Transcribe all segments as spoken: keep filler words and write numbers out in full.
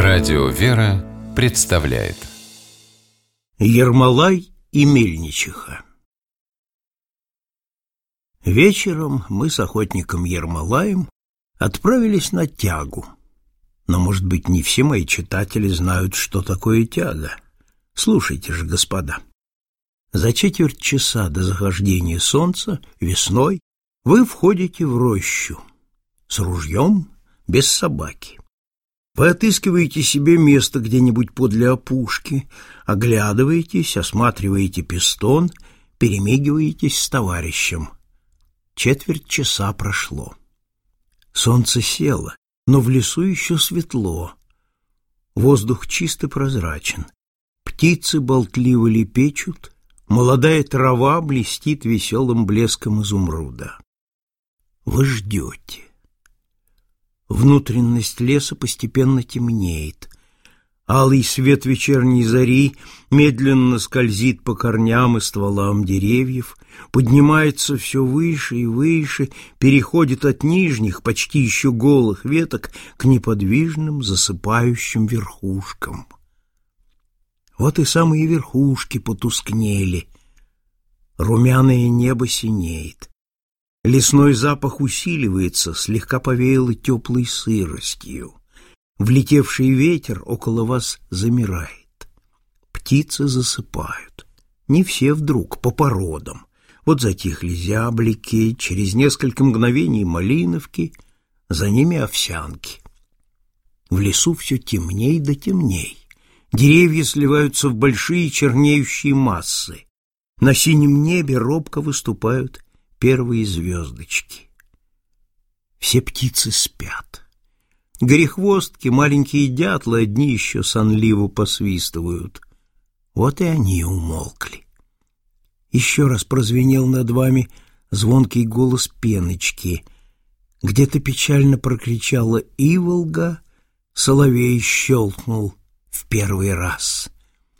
Радио «Вера» представляет Ермолай и Мельничиха. Вечером мы с охотником Ермолаем отправились на тягу. Но, может быть, не все мои читатели знают, что такое тяга. Слушайте же, господа. За четверть часа до захождения солнца, весной, вы входите в рощу с ружьем, без собаки. Вы отыскиваете себе место где-нибудь подле опушки, оглядываетесь, осматриваете пистон, перемигиваетесь с товарищем. Четверть часа прошло. Солнце село, но в лесу еще светло. Воздух чисто прозрачен. Птицы болтливо лепечут, молодая трава блестит веселым блеском изумруда. Вы ждете. Внутренность леса постепенно темнеет. Алый свет вечерней зари медленно скользит по корням и стволам деревьев, поднимается все выше и выше, переходит от нижних, почти еще голых веток к неподвижным, засыпающим верхушкам. Вот и самые верхушки потускнели. Румяное небо синеет. Лесной запах усиливается, слегка повеяло теплой сыростью. Влетевший ветер около вас замирает. Птицы засыпают. Не все вдруг, по породам. Вот затихли зяблики, через несколько мгновений малиновки, за ними овсянки. В лесу все темней да темней. Деревья сливаются в большие чернеющие массы. На синем небе робко выступают первые звездочки. Все птицы спят. Горехвостки, маленькие дятлы, одни еще сонливо посвистывают. Вот и они умолкли. Еще раз прозвенел над вами звонкий голос пеночки. Где-то печально прокричала иволга, соловей щелкнул в первый раз.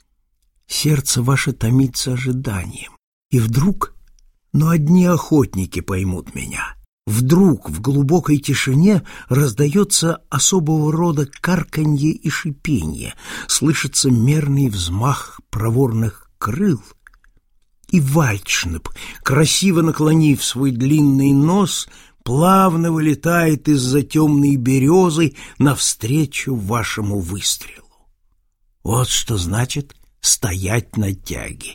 Сердце ваше томится ожиданием. И вдруг... Но одни охотники поймут меня. Вдруг в глубокой тишине раздается особого рода карканье и шипенье, слышится мерный взмах проворных крыл, и вальдшнеп, красиво наклонив свой длинный нос, плавно вылетает из-за темной березы навстречу вашему выстрелу. Вот что значит стоять на тяге.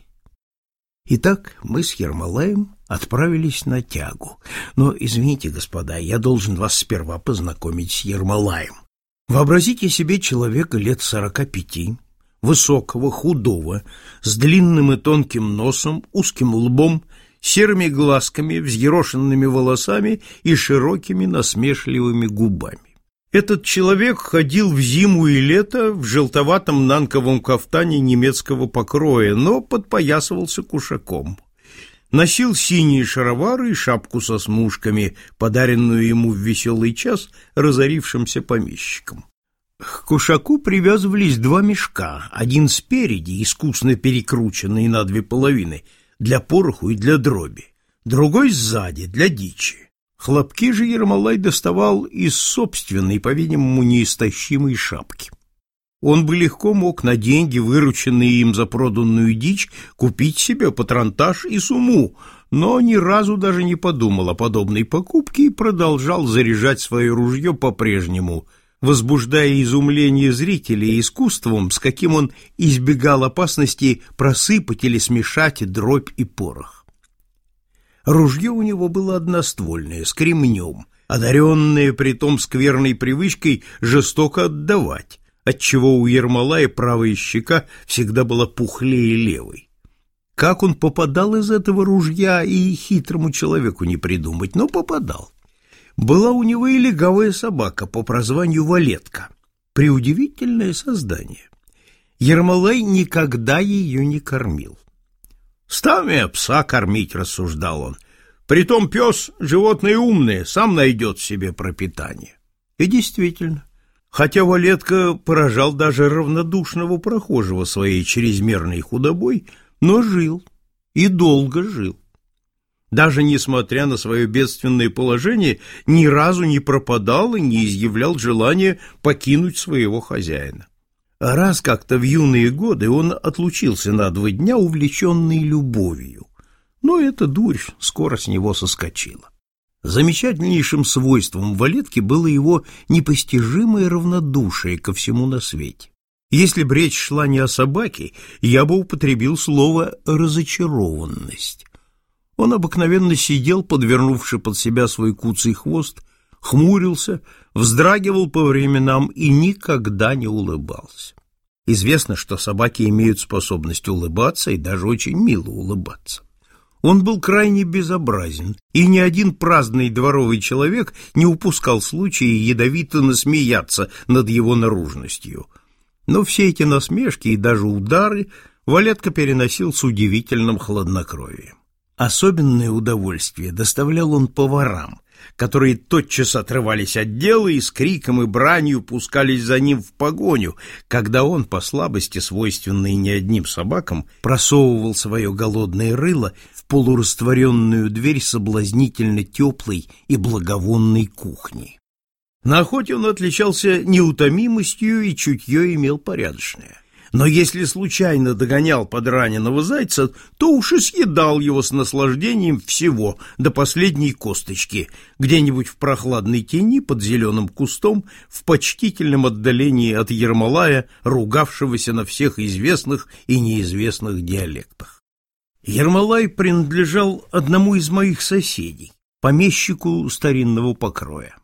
Итак, мы с Ермолаем отправились на тягу. Но, извините, господа, я должен вас сперва познакомить с Ермолаем. Вообразите себе человека лет сорока пяти, высокого, худого, с длинным и тонким носом, узким лбом, серыми глазками, взъерошенными волосами и широкими насмешливыми губами. Этот человек ходил в зиму и лето в желтоватом нанковом кафтане немецкого покроя, но подпоясывался кушаком. Носил синие шаровары и шапку со смушками, подаренную ему в веселый час разорившимся помещиком. К кушаку привязывались два мешка, один спереди, искусно перекрученный на две половины, для пороху и для дроби, другой сзади, для дичи. Хлопки же Ермолай доставал из собственной, по-видимому, неистощимой шапки. Он бы легко мог на деньги, вырученные им за проданную дичь, купить себе патронтаж и сумму, но ни разу даже не подумал о подобной покупке и продолжал заряжать свое ружье по-прежнему, возбуждая изумление зрителей искусством, с каким он избегал опасности просыпать или смешать дробь и порох. Ружье у него было одноствольное, с кремнем, одаренное притом скверной привычкой жестоко отдавать, отчего у Ермолая правая щека всегда была пухлее левой. Как он попадал из этого ружья, и хитрому человеку не придумать, но попадал. Была у него и легавая собака по прозванию Валетка, преудивительное создание. Ермолай никогда ее не кормил. «Ставь пса кормить», — рассуждал он. «Притом пес — животное умное, сам найдет себе пропитание». И действительно, хотя Валетка поражал даже равнодушного прохожего своей чрезмерной худобой, но жил, и долго жил. даже несмотря на свое бедственное положение, ни разу не пропадал и не изъявлял желания покинуть своего хозяина. А раз как-то в юные годы он отлучился на два дня, увлеченный любовью, но эта дурь скоро с него соскочила. Замечательнейшим свойством Валетки было его непостижимое равнодушие ко всему на свете. Если б речь шла не о собаке, я бы употребил слово «разочарованность». Он обыкновенно сидел, подвернувши под себя свой куцый хвост, хмурился, вздрагивал по временам и никогда не улыбался. Известно, что собаки имеют способность улыбаться и даже очень мило улыбаться. Он был крайне безобразен, и ни один праздный дворовый человек не упускал случая ядовито насмеяться над его наружностью. Но все эти насмешки и даже удары Валетка переносил с удивительным хладнокровием. Особенное удовольствие доставлял он поварам, которые тотчас отрывались от дела и с криком и бранью пускались за ним в погоню, когда он, по слабости, свойственной не одним собакам, просовывал свое голодное рыло в полурастворенную дверь соблазнительно теплой и благовонной кухни. На охоте он отличался неутомимостью и чутье имел порядочное. Но если случайно догонял подраненного зайца, то уж и съедал его с наслаждением всего, до последней косточки, где-нибудь в прохладной тени под зеленым кустом, в почтительном отдалении от Ермолая, ругавшегося на всех известных и неизвестных диалектах. Ермолай принадлежал одному из моих соседей, помещику старинного покроя.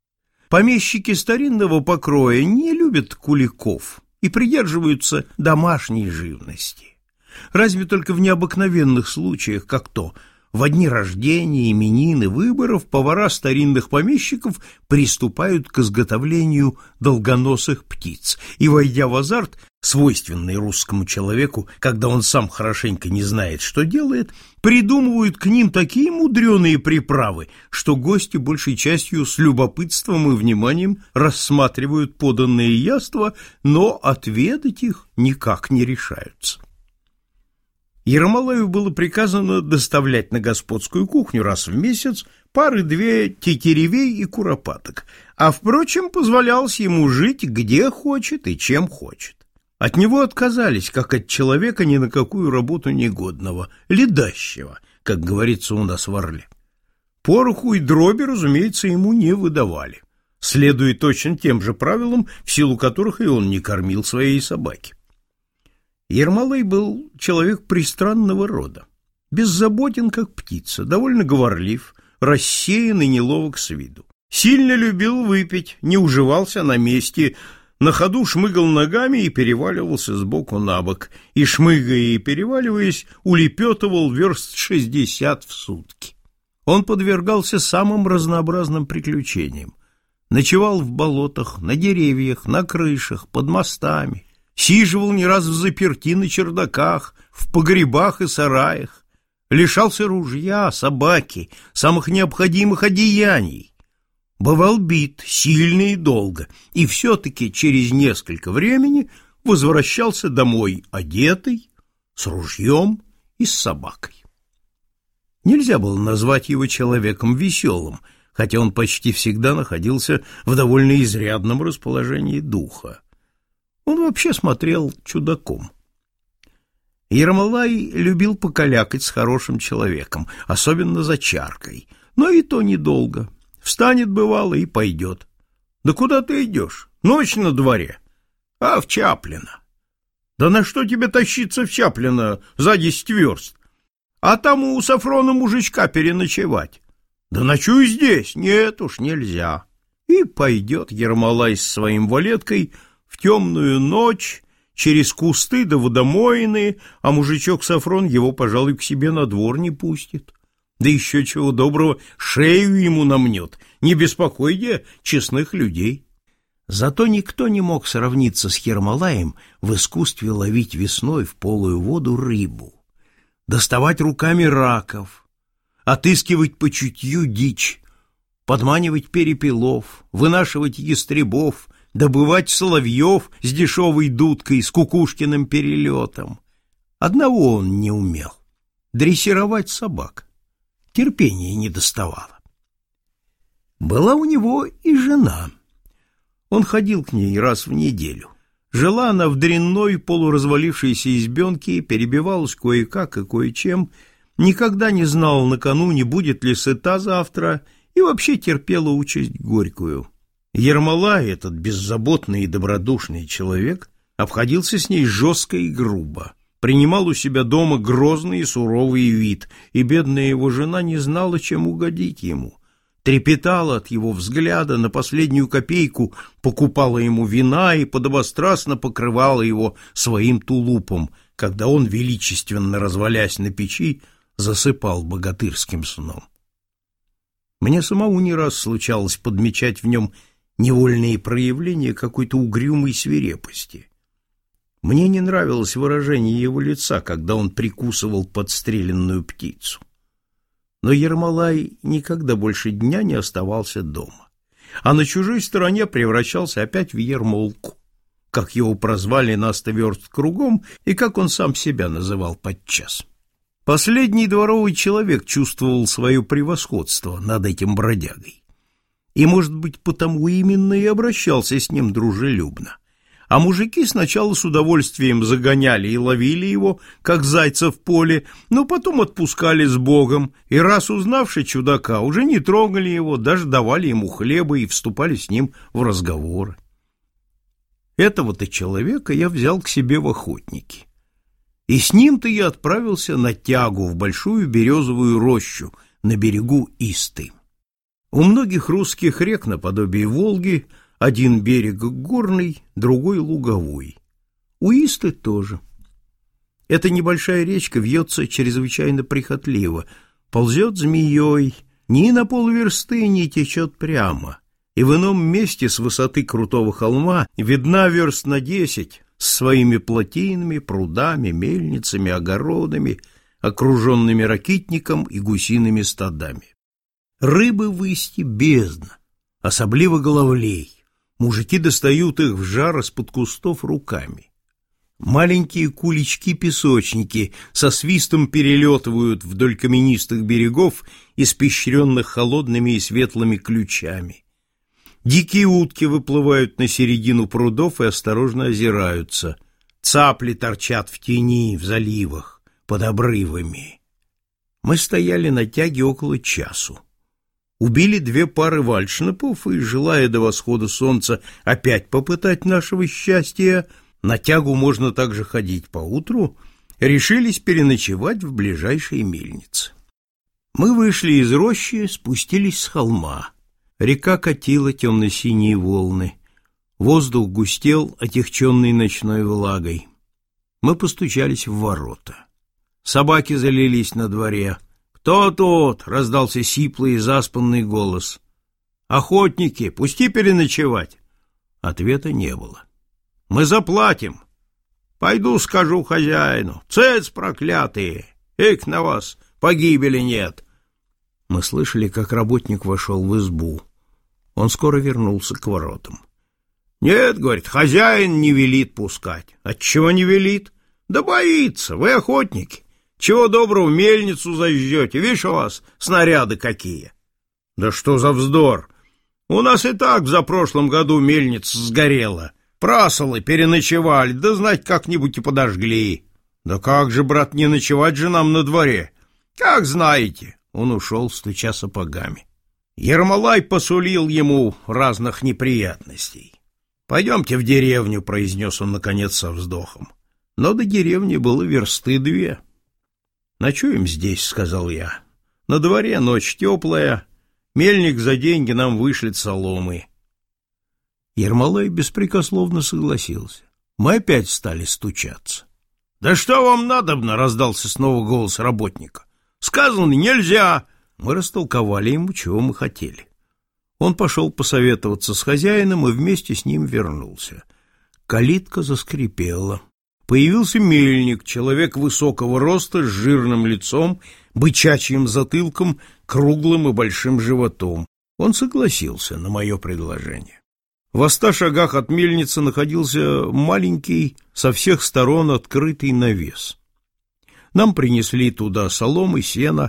Помещики старинного покроя не любят куликов и придерживаются домашней живности. Разве только в необыкновенных случаях, как то в дни рождения, именин и выборов, повара старинных помещиков приступают к изготовлению долгоносых птиц и, войдя в азарт, свойственный русскому человеку, когда он сам хорошенько не знает, что делает, придумывают к ним такие мудреные приправы, что гости большей частью с любопытством и вниманием рассматривают поданные яства, но отведать их никак не решаются. Ермолаю было приказано доставлять на господскую кухню раз в месяц пары-две тетеревей и куропаток, а, впрочем, позволялось ему жить где хочет и чем хочет. От него отказались, как от человека ни на какую работу негодного, ледащего, как говорится у нас в Орле. Пороху и дроби, разумеется, ему не выдавали, следуя точно тем же правилам, в силу которых и он не кормил своей собаки. Ермолай был человек пристранного рода, беззаботен, как птица, довольно говорлив, рассеян и неловок с виду. Сильно любил выпить, не уживался на месте, на ходу шмыгал ногами и переваливался сбоку на бок, и, шмыгая и переваливаясь, улепетывал верст шестьдесят в сутки. Он подвергался самым разнообразным приключениям. Ночевал в болотах, на деревьях, на крышах, под мостами, сиживал не раз взаперти на чердаках, в погребах и сараях, лишался ружья, собаки, самых необходимых одеяний. Бывал бит сильно и долго, и все-таки через несколько времени возвращался домой одетый, с ружьем и с собакой. Нельзя было назвать его человеком веселым, хотя он почти всегда находился в довольно изрядном расположении духа. Он вообще смотрел чудаком. Ермолай любил покалякать с хорошим человеком, особенно за чаркой, но и то недолго. Встанет, бывало, и пойдет. Да куда ты идешь? Ночь на дворе. А в Чаплино. Да на что тебе тащиться в Чаплино за десять верст? А там у Сафрона мужичка переночевать. Да ночуй здесь. Нет уж, нельзя. И пойдет Ермолай с своим Валеткой в темную ночь через кусты да водомоины, а мужичок Сафрон его, пожалуй, к себе на двор не пустит. Да еще чего доброго шею ему намнет, не беспокойте честных людей. Зато никто не мог сравниться с Ермолаем в искусстве ловить весной в полую воду рыбу, доставать руками раков, отыскивать по чутью дичь, подманивать перепелов, вынашивать ястребов, добывать соловьев с дешевой дудкой, с кукушкиным перелетом. Одного он не умел — дрессировать собак. терпения не доставало. Была у него и жена. Он ходил к ней раз в неделю. Жила она в дрянной полуразвалившейся избенке, перебивалась кое-как и кое-чем, никогда не знала накануне, будет ли сыта завтра, и вообще терпела участь горькую. Ермолай, этот беззаботный и добродушный человек, обходился с ней жестко и грубо, принимал у себя дома грозный и суровый вид, и бедная его жена не знала, чем угодить ему. Трепетала от его взгляда, на последнюю копейку покупала ему вина и подобострастно покрывала его своим тулупом, когда он, величественно развалясь на печи, засыпал богатырским сном. Мне самому не раз случалось подмечать в нем невольные проявления какой-то угрюмой свирепости. Мне не нравилось выражение его лица, когда он прикусывал подстреленную птицу. Но Ермолай никогда больше дня не оставался дома, а на чужой стороне превращался опять в Ермолку, как его прозвали на сто верст кругом и как он сам себя называл подчас. Последний дворовый человек чувствовал свое превосходство над этим бродягой, и, может быть, потому именно и обращался с ним дружелюбно. А мужики сначала с удовольствием загоняли и ловили его, как зайца в поле, но потом отпускали с Богом, и раз узнавши чудака, уже не трогали его, даже давали ему хлеба и вступали с ним в разговоры. Этого-то человека я взял к себе в охотники. И с ним-то я отправился на тягу в большую березовую рощу на берегу Исты. У многих русских рек наподобие Волги один берег горный, другой луговой. У Исты тоже. Эта небольшая речка вьется чрезвычайно прихотливо, ползет змеей, ни на полверсты не течет прямо, и в ином месте с высоты крутого холма видна верст на десять с своими плотинами, прудами, мельницами, огородами, окруженными ракитником и гусиными стадами. Рыбы в Исте бездна, особливо головлей. Мужики достают их в жар из-под кустов руками. Маленькие кулички-песочники со свистом перелетывают вдоль каменистых берегов, испещренных холодными и светлыми ключами. Дикие утки выплывают на середину прудов и осторожно озираются. Цапли торчат в тени, в заливах, под обрывами. Мы стояли на тяге около часу. Убили две пары вальшнепов и, желая до восхода солнца опять попытать нашего счастья, на тягу можно также ходить поутру, решились переночевать в ближайшей мельнице. Мы вышли из рощи, спустились с холма. Река катила темно-синие волны. Воздух густел, отягченный ночной влагой. Мы постучались в ворота. Собаки залились на дворе. «Кто тут?» — раздался сиплый и заспанный голос. «Охотники, пусти переночевать!» Ответа не было. «Мы заплатим!» «Пойду скажу хозяину! Цец проклятые! Эк на вас! Погибели нет!» Мы слышали, как работник вошел в избу. Он скоро вернулся к воротам. «Нет, — говорит, — хозяин не велит пускать». «Отчего не велит?» «Да боится! Вы охотники! Чего доброго, мельницу зажжете, видишь, у вас снаряды какие!» «Да что за вздор! У нас и так в запрошлом году мельница сгорела. Прасолы переночевали, да знать как-нибудь и подожгли». «Да как же, брат, не ночевать же нам на дворе?» «Как знаете». Он ушел, стуча сапогами. Ермолай посулил ему разных неприятностей. «Пойдемте в деревню», — произнес он наконец со вздохом. Но до деревни было версты две. «Ночуем здесь», — сказал я. «На дворе ночь теплая, мельник за деньги нам вышлет соломы». Ермолай беспрекословно согласился. Мы опять стали стучаться. «Да что вам надобно?» — раздался снова голос работника. «Сказано, нельзя!» Мы растолковали ему, чего мы хотели. Он пошел посоветоваться с хозяином и вместе с ним вернулся. Калитка заскрипела. Появился мельник, человек высокого роста, с жирным лицом, бычачьим затылком, круглым и большим животом. Он согласился на мое предложение. В ста шагах от мельницы находился маленький, со всех сторон открытый навес. Нам принесли туда соломы, сено,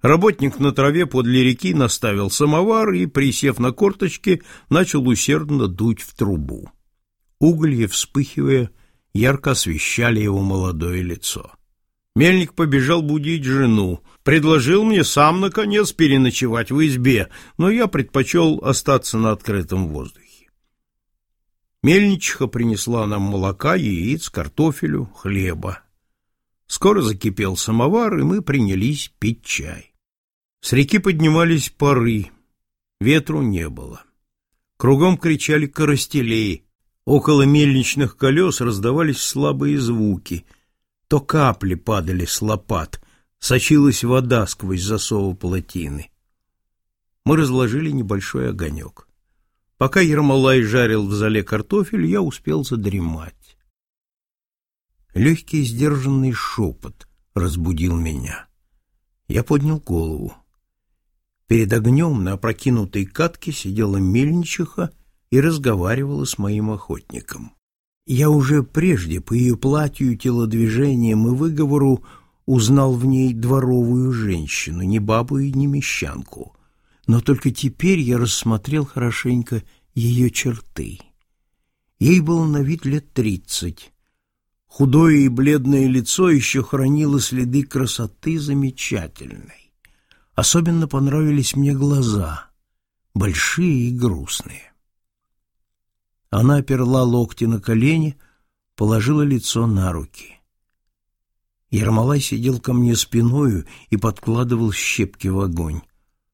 Работник на траве подле реки наставил самовар и, присев на корточки, начал усердно дуть в трубу. Уголья, вспыхивая, ярко освещали его молодое лицо. Мельник побежал будить жену, предложил мне сам, наконец, переночевать в избе, но я предпочел остаться на открытом воздухе. Мельничиха принесла нам молока, яиц, картофелю, хлеба. Скоро закипел самовар, и мы принялись пить чай. С реки поднимались пары, ветру не было. Кругом кричали коростелей, около мельничных колес раздавались слабые звуки. То капли падали с лопат, сочилась вода сквозь засовы плотины. Мы разложили небольшой огонек. Пока Ермолай жарил в золе картофель, я успел задремать. Легкий сдержанный шепот разбудил меня. Я поднял голову. Перед огнем на опрокинутой катке сидела мельничиха и разговаривала с моим охотником. Я уже прежде по ее платью, телодвижениям и выговору узнал в ней дворовую женщину, не бабу и не мещанку. Но только теперь я рассмотрел хорошенько ее черты. Ей было на вид лет тридцать. Худое и бледное лицо еще хранило следы красоты замечательной. Особенно понравились мне глаза, большие и грустные. Она оперла локти на колени, положила лицо на руки. Ермолай сидел ко мне спиною и подкладывал щепки в огонь.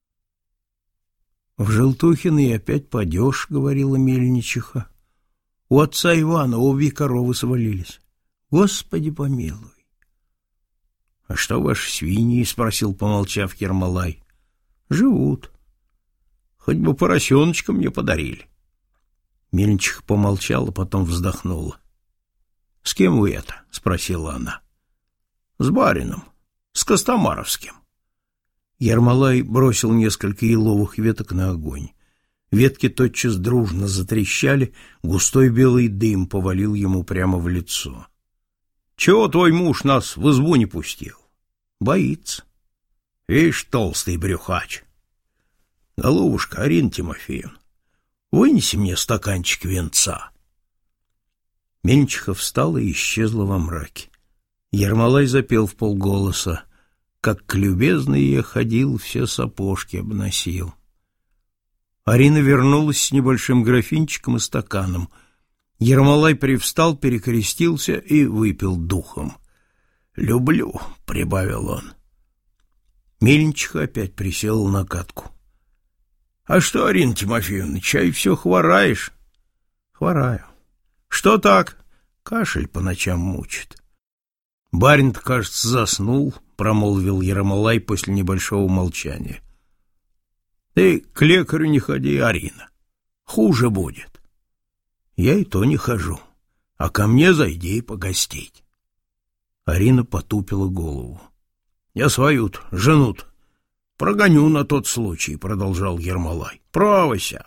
— В Желтухиной опять падеж, — говорила мельничиха. — У отца Ивана обе коровы свалились. Господи помилуй! — А что ваши свиньи? — спросил, помолчав, Ермолай. — Живут. Хоть бы поросеночка мне подарили. Мельничиха помолчала, потом вздохнула. — С кем вы это? — спросила она. — С барином, с Костомаровским. Ермолай бросил несколько еловых веток на огонь. Ветки тотчас дружно затрещали, густой белый дым повалил ему прямо в лицо. — Чего твой муж нас в избу не пустил? — Боится. — Вишь, толстый брюхач. — Голубушка, Арина Тимофеевна, вынеси мне стаканчик венца. Мельничиха встала и исчезла во мраке. Ермолай запел вполголоса: «Как к любезной я ходил, все сапожки обносил». Арина вернулась с небольшим графинчиком и стаканом. Ермолай привстал, перекрестился и выпил духом. «Люблю», — прибавил он. Мельничиха опять присела на катку. — А что, Арина Тимофеевна, чай все хвораешь? — Хвораю. — Что так? — Кашель по ночам мучит. — Барин-то, кажется, заснул, — промолвил Ермолай после небольшого молчания. — Ты к лекарю не ходи, Арина. Хуже будет. — Я и то не хожу. А ко мне зайди и погостить. Арина потупила голову. — Я свою-то, жену-то, прогоню на тот случай, — продолжал Ермолай. — Правося.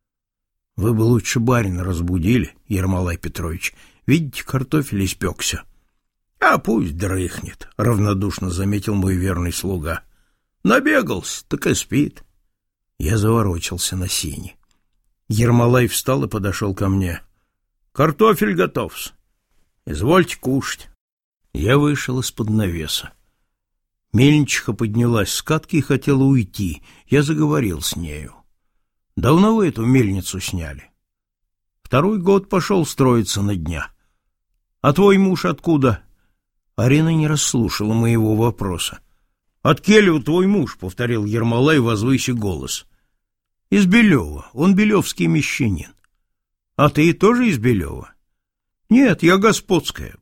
— Вы бы лучше барина разбудили, Ермолай Петрович. Видите, картофель испекся. — А пусть дрыхнет, — равнодушно заметил мой верный слуга. — Набегался, так и спит. Я заворочился на сене. Ермолай встал и подошел ко мне. — Картофель готов-с. Извольте кушать. Я вышел из-под навеса. Мельничиха поднялась с катки и хотела уйти. Я заговорил с нею. — Давно вы эту мельницу сняли? — Второй год пошел строиться на дня. — А твой муж откуда? Арина не расслушала моего вопроса. — От келью твой муж, — повторил Ермолай, возвысив голос. — Из Белева. Он белевский мещанин. — А ты тоже из Белева? — Нет, я господская.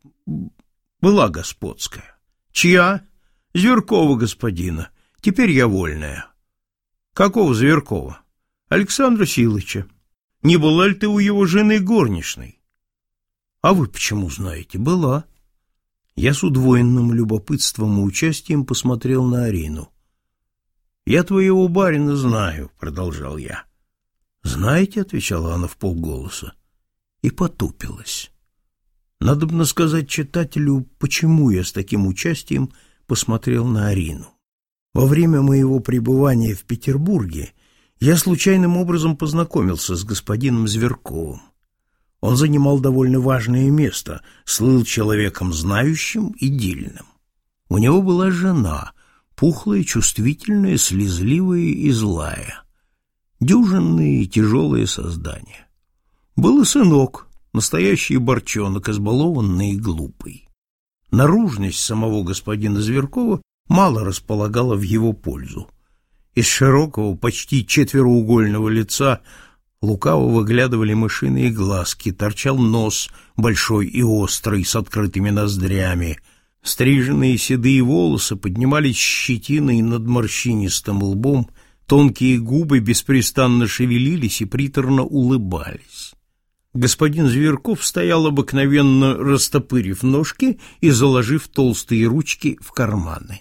Была господская. — Чья? — Зверкова господина. Теперь я вольная. — Какого Зверкова? — Александра Силыча. — Не была ли ты у его жены горничной? — А вы почему знаете? — Была. Я с удвоенным любопытством и участием посмотрел на Арину. — Я твоего барина знаю, — продолжал я. — Знаете, — отвечала она вполголоса и потупилась. Надобно сказать читателю, почему я с таким участием посмотрел на Арину. Во время моего пребывания в Петербурге я случайным образом познакомился с господином Зверковым. Он занимал довольно важное место, слыл человеком знающим и дельным. У него была жена, пухлая, чувствительная, слезливая и злая. Дюжинное и тяжелое создание. Был и сынок, настоящий борчонок, избалованный и глупый. Наружность самого господина Зверкова мало располагала в его пользу. Из широкого, почти четвероугольного лица лукаво выглядывали мышиные глазки, торчал нос большой и острый, с открытыми ноздрями. Стриженные седые волосы поднимались щетиной над морщинистым лбом, тонкие губы беспрестанно шевелились и приторно улыбались. Господин Зверков стоял обыкновенно, растопырив ножки и заложив толстые ручки в карманы.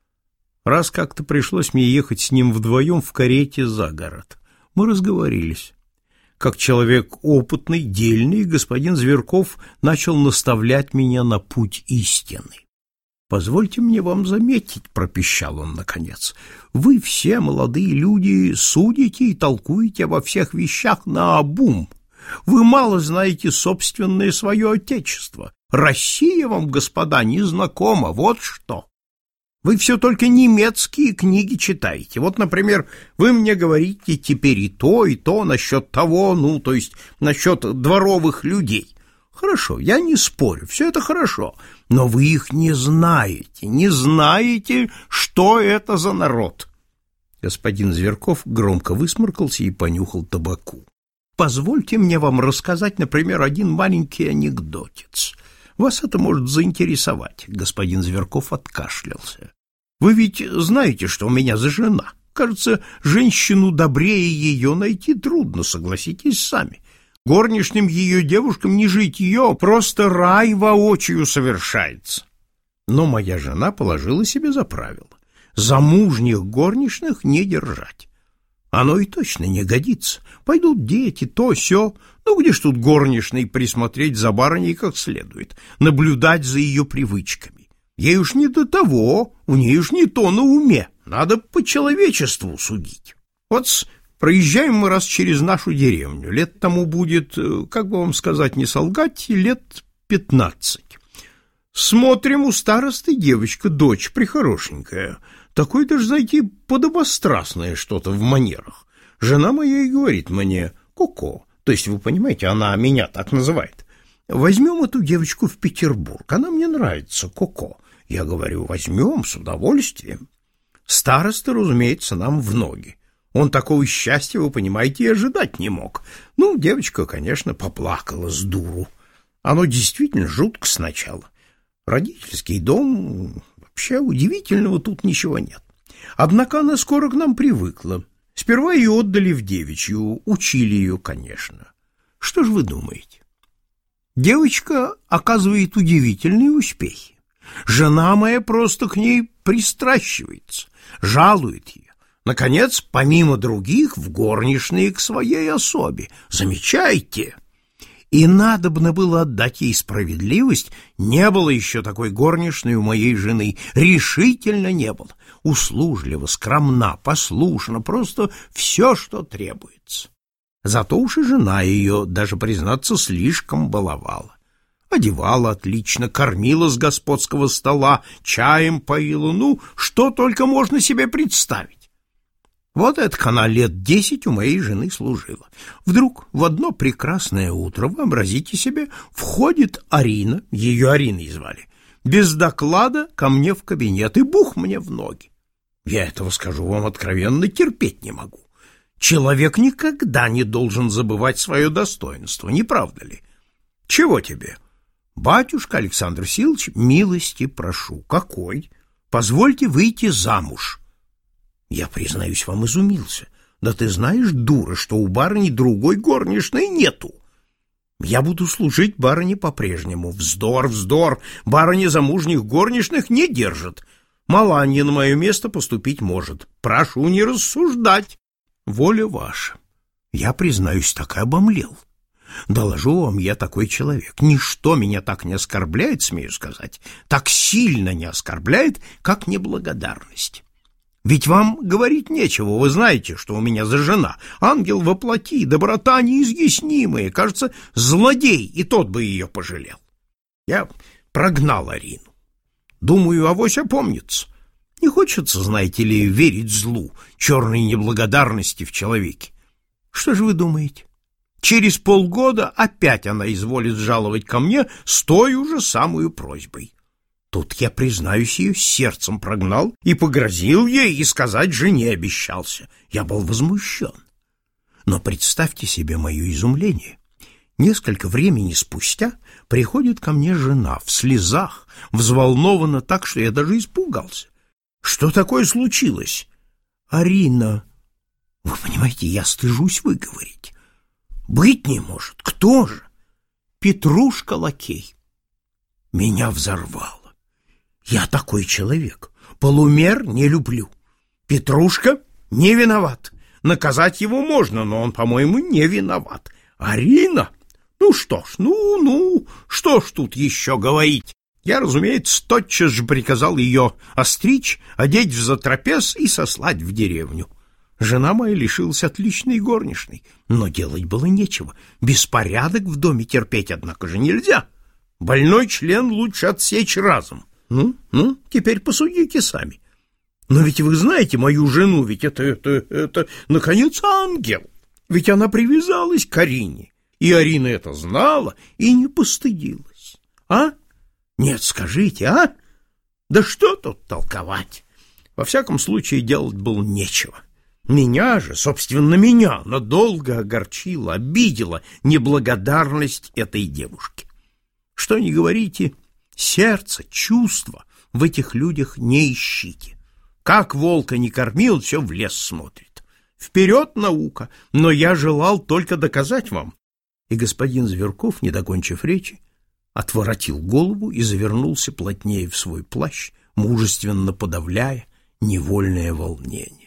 Раз как-то пришлось мне ехать с ним вдвоем в карете за город. Мы разговорились. Как человек опытный, дельный, господин Зверков начал наставлять меня на путь истины. «Позвольте мне вам заметить», — пропищал он наконец, — «вы все, молодые люди, судите и толкуете обо всех вещах наобум. Вы мало знаете собственное свое отечество. Россия вам, господа, не знакома, вот что. Вы все только немецкие книги читаете. Вот, например, вы мне говорите теперь и то, и то насчет того, ну, то есть насчет дворовых людей. Хорошо, я не спорю, все это хорошо, но вы их не знаете, не знаете, что это за народ». Господин Зверков громко высморкался и понюхал табаку. «Позвольте мне вам рассказать, например, один маленький анекдотец. Вас это может заинтересовать». Господин Зверков откашлялся. «Вы ведь знаете, что у меня за жена. Кажется, женщину добрее ее найти трудно, согласитесь сами. Горничным ее девушкам не жить ее, просто рай воочию совершается. Но моя жена положила себе за правило замужних горничных не держать. Оно и точно не годится. Пойдут дети, то, сё. Ну, где ж тут горничной присмотреть за барыней как следует, наблюдать за ее привычками? Ей уж не до того, у ней уж не то на уме. Надо по человечеству судить. Вот проезжаем мы раз через нашу деревню. Лет тому будет, как бы вам сказать, не солгать, лет пятнадцать. Смотрим, у старосты девочка, дочь прихорошенькая. Такой даже, знаете, подобострастное что-то в манерах. Жена моя и говорит мне: «Коко», то есть, вы понимаете, она меня так называет, «возьмем эту девочку в Петербург, она мне нравится, Коко». Я говорю: «Возьмем, с удовольствием». Староста, разумеется, нам в ноги. Он такого счастья, вы понимаете, и ожидать не мог. Ну, девочка, конечно, поплакала с дуру. Оно действительно жутко сначала. Родительский дом, вообще удивительного тут ничего нет. Однако она скоро к нам привыкла. Сперва ее отдали в девичью, учили ее, конечно. Что ж вы думаете? Девочка оказывает удивительные успехи. Жена моя просто к ней пристращивается, жалует ее. Наконец, помимо других, в горничные к своей особе. Замечайте! И надобно было отдать ей справедливость, не было еще такой горничной у моей жены, решительно не было. Услужлива, скромна, послушна, просто все, что требуется. Зато уж и жена ее, даже, признаться, слишком баловала. Одевала отлично, кормила с господского стола, чаем поила, ну, что только можно себе представить. Вот это она лет десять у моей жены служила. Вдруг в одно прекрасное утро, вообразите себе, входит Арина, ее Ариной звали, без доклада ко мне в кабинет и бух мне в ноги. Я этого, скажу вам откровенно, терпеть не могу. Человек никогда не должен забывать свое достоинство, не правда ли? Чего тебе? Батюшка Александр Силыч, милости прошу. Какой? Позвольте выйти замуж. Я, признаюсь вам, изумился. Да ты знаешь, дура, что у барыни другой горничной нету. Я буду служить барыне по-прежнему. Вздор, вздор, барыня замужних горничных не держит. Маланья на мое место поступить может. Прошу не рассуждать. Воля ваша. Я, признаюсь, так и обомлел. Доложу вам, я такой человек. Ничто меня так не оскорбляет, смею сказать, так сильно не оскорбляет, как неблагодарность. Ведь вам говорить нечего, вы знаете, что у меня за жена. Ангел во плоти, доброта неизъяснимая, кажется, злодей, и тот бы ее пожалел. Я прогнал Арину. Думаю, авось опомнится. Не хочется, знаете ли, верить злу, черной неблагодарности в человеке. Что же вы думаете? Через полгода опять она изволит жаловать ко мне с той же самую просьбой. Тут я, признаюсь, ее сердцем прогнал и погрозил ей, и сказать жене обещался. Я был возмущен. Но представьте себе мое изумление. Несколько времени спустя приходит ко мне жена в слезах, взволнована так, что я даже испугался. Что такое случилось? Арина. Вы понимаете, я стыжусь выговорить. Быть не может. Кто же? Петрушка лакей. Меня взорвало. Я такой человек. Полумер не люблю. Петрушка не виноват. Наказать его можно, но он, по-моему, не виноват. Арина? Ну что ж, ну-ну, что ж тут еще говорить? Я, разумеется, тотчас же приказал ее остричь, одеть в затрапез и сослать в деревню. Жена моя лишилась отличной горничной, но делать было нечего. Беспорядок в доме терпеть, однако же, нельзя. Больной член лучше отсечь разом. Ну, ну, теперь посудите сами. Но ведь вы знаете мою жену, ведь это, это, это, наконец, ангел. Ведь она привязалась к Арине, и Арина это знала и не постыдилась. А? Нет, скажите, а? Да что тут толковать? Во всяком случае, делать было нечего. Меня же, собственно, меня надолго огорчила, обидела неблагодарность этой девушки. Что ни говорите, сердце, чувства в этих людях не ищите. Как волка не кормил, все в лес смотрит. Вперед, наука, но я желал только доказать вам. И господин Зверков, не докончив речи, отворотил голову и завернулся плотнее в свой плащ, мужественно подавляя невольное волнение.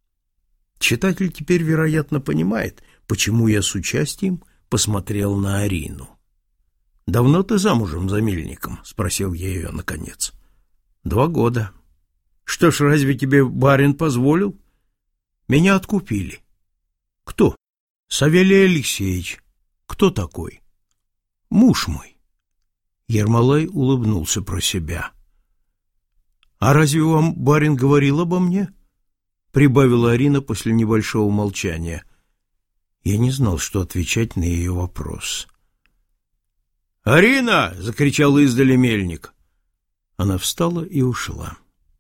Читатель теперь, вероятно, понимает, почему я с участием посмотрел на Арину. «Давно ты замужем за мельником?» — спросил я ее наконец. «Два года». «Что ж, разве тебе барин позволил?» «Меня откупили». «Кто?» «Савелий Алексеевич». «Кто такой?» «Муж мой». Ермолай улыбнулся про себя. «А разве вам барин говорил обо мне?» — прибавила Арина после небольшого молчания. Я не знал, что отвечать на ее вопрос. «Арина!» — закричал издали мельник. Она встала и ушла.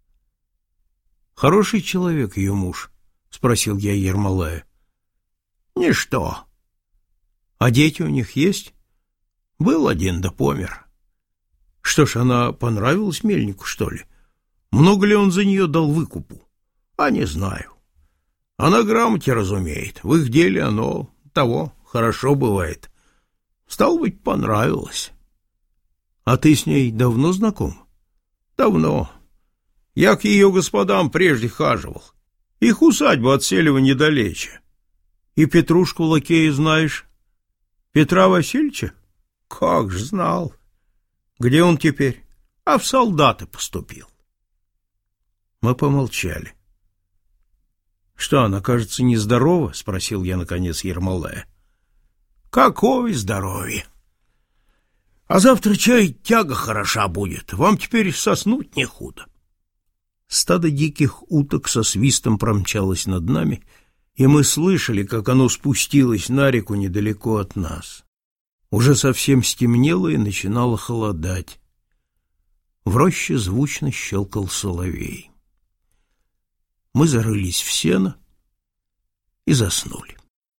«Хороший человек ее муж?» — спросил я Ермолая. «Ничто». «А дети у них есть?» «Был один, да помер». «Что ж, она понравилась мельнику, что ли? Много ли он за нее дал выкупу?» «А не знаю. Она грамоте разумеет. В их деле оно того хорошо бывает. Стало быть, понравилось». «А ты с ней давно знаком?» «Давно. Я к ее господам прежде хаживал. Их усадьба от Селева недалече». «И Петрушку лакея знаешь?» «Петра Васильевича? Как ж знал. Где он теперь?» «А в солдаты поступил». Мы помолчали. «Что, она, кажется, нездорова?» — спросил я, наконец, Ермолая. «Какое здоровье! А завтра чай тяга хороша будет. Вам теперь соснуть не худо». Стадо диких уток со свистом промчалось над нами, и мы слышали, как оно спустилось на реку недалеко от нас. Уже совсем стемнело и начинало холодать. В роще звучно щелкал соловей. Мы зарылись в сено и заснули.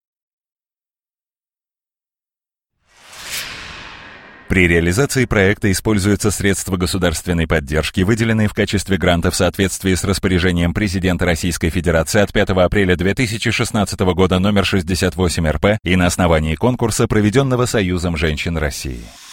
При реализации проекта используются средства государственной поддержки, выделенные в качестве гранта в соответствии с распоряжением президента Российской Федерации от пятого апреля две тысячи шестнадцатого года номер шестьдесят восемь эр пэ и на основании конкурса, проведенного Союзом женщин России.